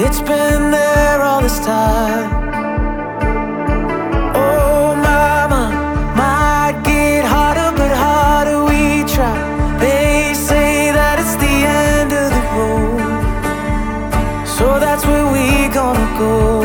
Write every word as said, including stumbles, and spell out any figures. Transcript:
It's been there all this time. Oh mama, might get harder, but harder we try. They say that it's the end of the road, so that's where we gonna go.